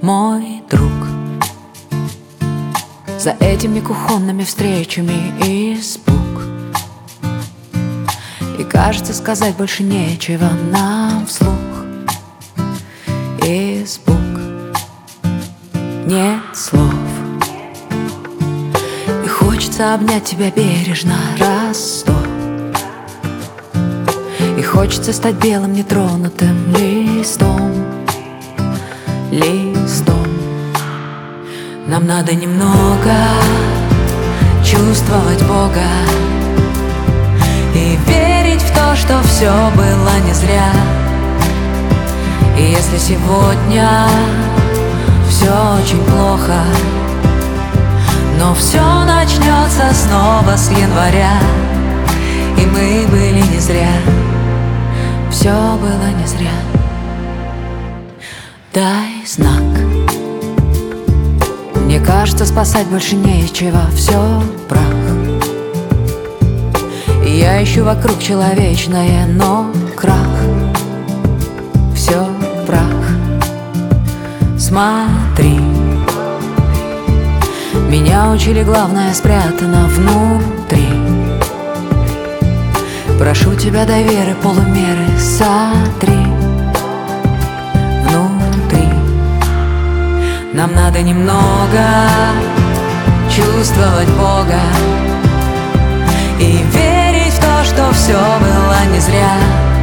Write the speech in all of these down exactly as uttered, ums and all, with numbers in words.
мой друг. За этими кухонными встречами испуг, и кажется, сказать больше нечего нам вслух. Испуг, нет слов, и хочется обнять тебя бережно раз сто. И хочется стать белым нетронутым листом. Листом. Нам надо немного чувствовать Бога и верить в то, что все было не зря. И если сегодня все очень плохо, но все начнется снова с января, и мы были не зря. Все было не зря. Дай знак. Мне кажется, спасать больше нечего, все прах. И я ищу вокруг человечное, но крах. Все прах. Смотри, меня учили, главное спрятано внутри. Прошу тебя, дай веры полумеры, сотри внутри. Нам надо немного чувствовать Бога и верить в то, что все было не зря.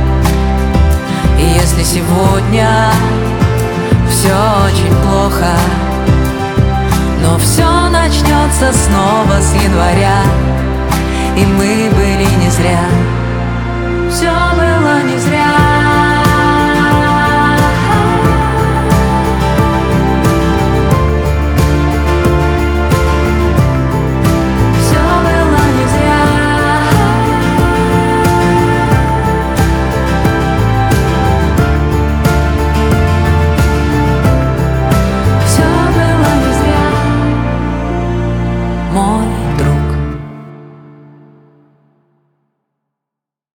И если сегодня все очень плохо, но все начнется снова с января, и мы были не зря.